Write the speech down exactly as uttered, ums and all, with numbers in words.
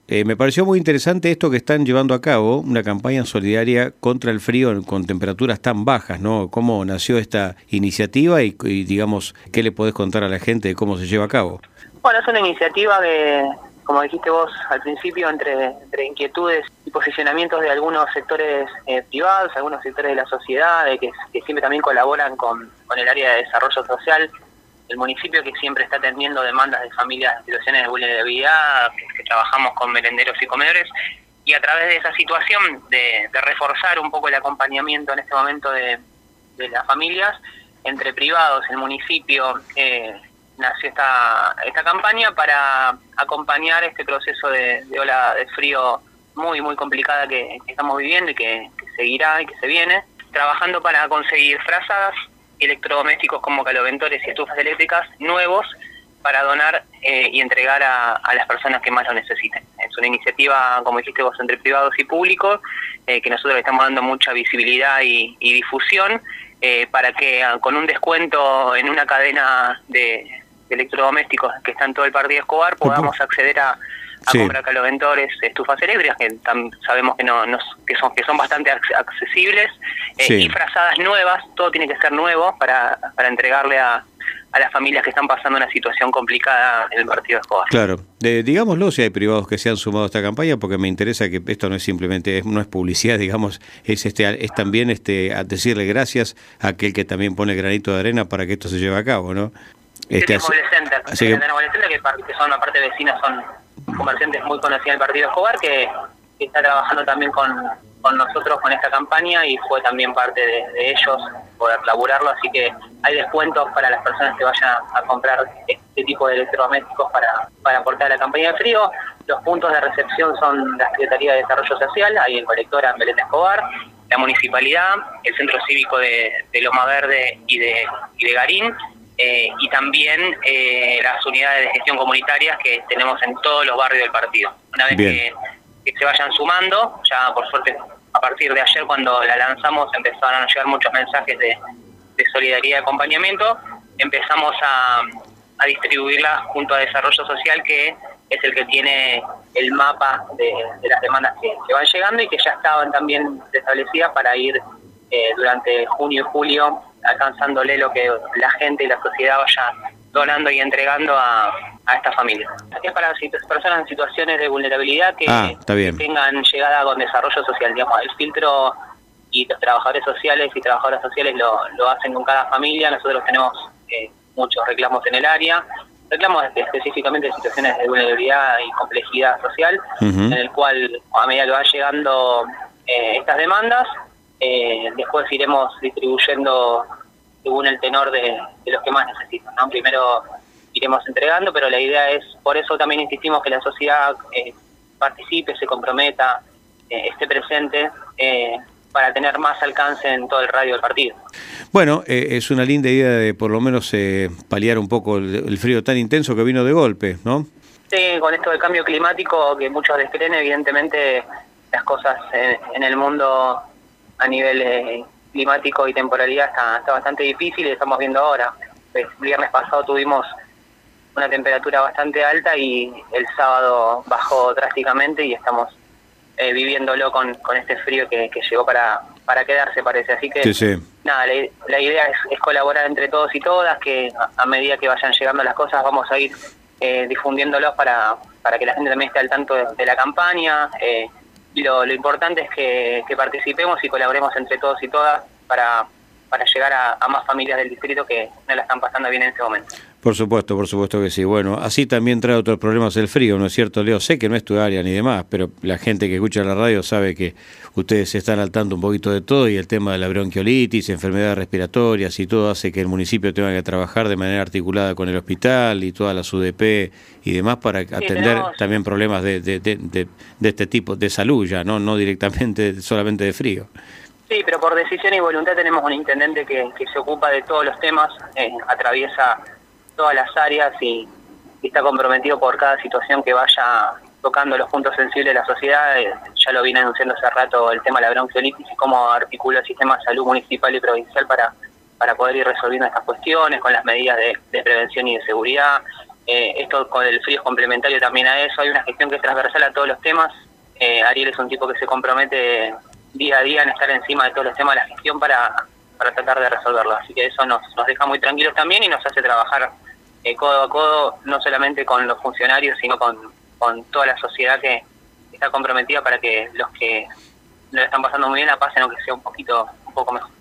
Eh, me pareció muy interesante esto que están llevando a cabo, una campaña solidaria contra el frío con temperaturas tan bajas, ¿no? ¿Cómo nació esta iniciativa y, y digamos, qué le podés contar a la gente de cómo se lleva a cabo? Bueno, es una iniciativa que, como dijiste vos al principio, entre, entre inquietudes y posicionamientos de algunos sectores eh, privados, algunos sectores de la sociedad, de que, que siempre también colaboran con, con el área de desarrollo social, el municipio que siempre está atendiendo demandas de familias en situaciones de vulnerabilidad, que trabajamos con merenderos y comedores, y a través de esa situación de, de reforzar un poco el acompañamiento en este momento de, de las familias, entre privados, el municipio, eh, nació esta, esta campaña para acompañar este proceso de, de ola de frío muy, muy complicada que, que estamos viviendo y que, que seguirá y que se viene, trabajando para conseguir frazadas, electrodomésticos como caloventores y estufas eléctricas nuevos para donar eh, y entregar a, a las personas que más lo necesiten. Es una iniciativa, como dijiste vos, entre privados y públicos, eh, que nosotros le estamos dando mucha visibilidad y, y difusión eh, para que con un descuento en una cadena de, de electrodomésticos que está en todo el Partido Escobar podamos acceder a, a sí. comprar caloventores, estufas eléctricas que tam, sabemos que no, no que son que son bastante accesibles eh, sí. y frazadas nuevas, todo tiene que ser nuevo para, para entregarle a, a las familias que están pasando una situación complicada en el Partido Escobar. Claro, de, digámoslo si hay privados que se han sumado a esta campaña, porque me interesa que esto no es simplemente, no es publicidad, digamos, es este es también este a decirle gracias a aquel que también pone granito de arena para que esto se lleve a cabo, ¿no? Este, sí, Mobile Center, así que, Mobile Center que, que son una parte vecina, son comerciantes muy conocidos del Partido Escobar, que, que está trabajando también con, con nosotros con esta campaña y fue también parte de, de ellos poder laburarlo, así que hay descuentos para las personas que vayan a comprar este tipo de electrodomésticos para, para aportar a la campaña de frío. Los puntos de recepción son la Secretaría de Desarrollo Social, ahí en Colectora, en Belén Escobar, la Municipalidad, el Centro Cívico de, de Loma Verde y de, y de Garín, Eh, y también eh, las unidades de gestión comunitarias que tenemos en todos los barrios del partido. Una vez que, que se vayan sumando, ya por suerte a partir de ayer cuando la lanzamos empezaron a llegar muchos mensajes de, de solidaridad y acompañamiento, empezamos a, a distribuirla junto a Desarrollo Social, que es el que tiene el mapa de, de las demandas que, que van llegando y que ya estaban también establecidas para ir eh, durante junio y julio alcanzándole lo que la gente y la sociedad vaya donando y entregando a, a esta familia. Es para personas en situaciones de vulnerabilidad que, ah, que tengan llegada con desarrollo social. Digamos, el filtro y los trabajadores sociales y trabajadoras sociales lo, lo hacen con cada familia. Nosotros tenemos eh, muchos reclamos en el área, reclamos específicamente de situaciones de vulnerabilidad y complejidad social, uh-huh. en el cual a medida que van llegando eh, estas demandas, Eh, después iremos distribuyendo según el tenor de, de los que más necesitan, ¿no? Primero iremos entregando, pero la idea es, por eso también insistimos que la sociedad eh, participe, se comprometa, eh, esté presente, eh, para tener más alcance en todo el radio del partido. Bueno, eh, es una linda idea de por lo menos eh, paliar un poco el, el frío tan intenso que vino de golpe, ¿no? Sí, con esto del cambio climático que muchos descreen, evidentemente las cosas en, en el mundo a nivel eh, climático y temporalidad está, está bastante difícil y estamos viendo ahora. El viernes pasado tuvimos una temperatura bastante alta y el sábado bajó drásticamente y estamos eh, viviéndolo con, con este frío que, que llegó para, para quedarse, parece. Así que, sí, sí. nada, la, la idea es, es colaborar entre todos y todas, que a, a medida que vayan llegando las cosas vamos a ir eh, difundiéndolos para, para que la gente también esté al tanto de, de la campaña. Eh, Lo, lo importante es que, que participemos y colaboremos entre todos y todas para, para llegar a, a más familias del distrito que no la están pasando bien en este momento. Por supuesto, por supuesto que sí. Bueno, así también trae otros problemas el frío, ¿no es cierto, Leo? Sé que no es tu área ni demás, pero la gente que escucha la radio sabe que ustedes están al tanto un poquito de todo y el tema de la bronquiolitis, enfermedades respiratorias y todo hace que el municipio tenga que trabajar de manera articulada con el hospital y todas las U D P y demás para sí, atender tenemos... también problemas de, de, de, de, de este tipo, de salud ya, ¿no? No directamente solamente de frío. Sí, pero por decisión y voluntad tenemos un intendente que, que se ocupa de todos los temas, eh, atraviesa todas las áreas y, y está comprometido por cada situación que vaya tocando los puntos sensibles de la sociedad. Eh, ya lo viene anunciando hace rato el tema de la bronquiolitis y cómo articula el sistema de salud municipal y provincial para, para poder ir resolviendo estas cuestiones con las medidas de, de prevención y de seguridad. Eh, esto con el frío es complementario también a eso. Hay una gestión que es transversal a todos los temas. Eh, Ariel es un tipo que se compromete día a día en estar encima de todos los temas de la gestión para, para tratar de resolverlo. Así que eso nos, nos deja muy tranquilos también y nos hace trabajar eh, codo a codo, no solamente con los funcionarios, sino con, con toda la sociedad que está comprometida para que los que no la están pasando muy bien la pasen, aunque sea un poquito, un poco mejor.